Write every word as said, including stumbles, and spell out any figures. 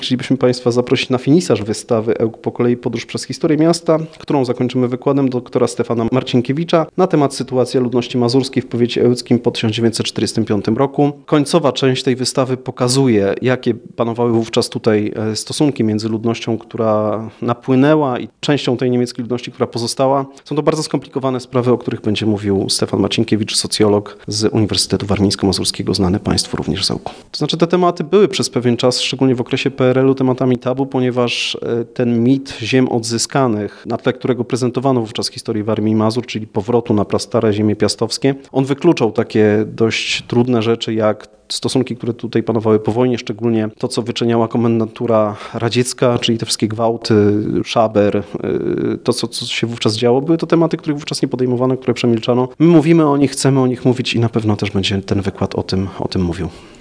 Chcielibyśmy Państwa zaprosić na finisarz wystawy Ełk po kolei podróż przez historię miasta, którą zakończymy wykładem doktora Stefana Marcinkiewicza na temat sytuacji ludności mazurskiej w powiecie ełckim po tysiąc dziewięćset czterdziestym piątym roku. Końcowa część tej wystawy pokazuje, jakie panowały wówczas tutaj stosunki między ludnością, która napłynęła i częścią tej niemieckiej ludności, która pozostała. Są to bardzo skomplikowane sprawy, o których będzie mówił Stefan Marcinkiewicz, socjolog z Uniwersytetu Warmińsko-Mazurskiego, znany Państwu również z Ełku. To znaczy te tematy były przez pewien czas, szczególnie w okresie P R L u, tematami tabu, ponieważ ten mit ziem odzyskanych, na tle którego prezentowano wówczas historię Warmii i Mazur, czyli powrotu na prastare ziemie piastowskie, on wykluczał takie dość trudne rzeczy jak stosunki, które tutaj panowały po wojnie, szczególnie to, co wyczyniała komendantura radziecka, czyli te wszystkie gwałty, szaber, to, co, co się wówczas działo, były to tematy, których wówczas nie podejmowano, które przemilczano. My mówimy o nich, chcemy o nich mówić i na pewno też będzie ten wykład o tym, o tym mówił.